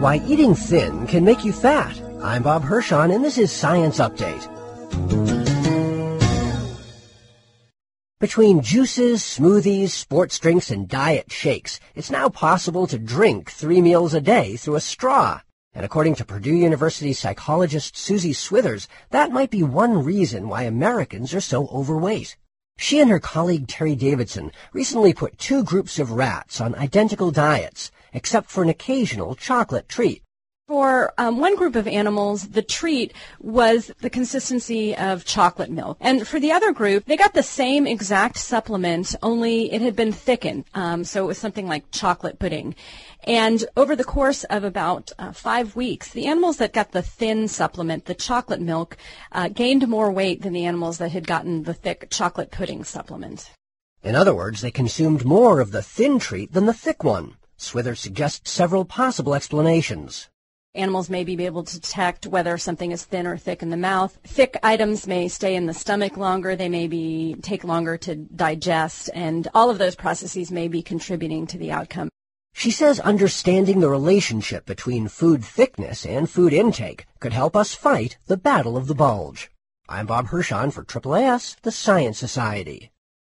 Why eating thin can make you fat. I'm Bob Hirschon, and this is Science Update. Between juices, smoothies, sports drinks, and diet shakes, it's now possible to drink 3 meals a day through a straw. And according to Purdue University psychologist Susie Swithers, that might be one reason why Americans are so overweight. She and her colleague Terry Davidson recently put 2 groups of rats on identical diets, except for an occasional chocolate treat. For one group of animals, the treat was the consistency of chocolate milk. And for the other group, they got the same exact supplement, only it had been thickened. So it was something like chocolate pudding. And over the course of about 5 weeks, the animals that got the thin supplement, the chocolate milk, gained more weight than the animals that had gotten the thick chocolate pudding supplement. In other words, they consumed more of the thin treat than the thick one. Swithers suggests several possible explanations. Animals may be able to detect whether something is thin or thick in the mouth. Thick items may stay in the stomach longer. They may take longer to digest, and all of those processes may be contributing to the outcome. She says understanding the relationship between food thickness and food intake could help us fight the battle of the bulge. I'm Bob Hirschon for AAAS, the Science Society.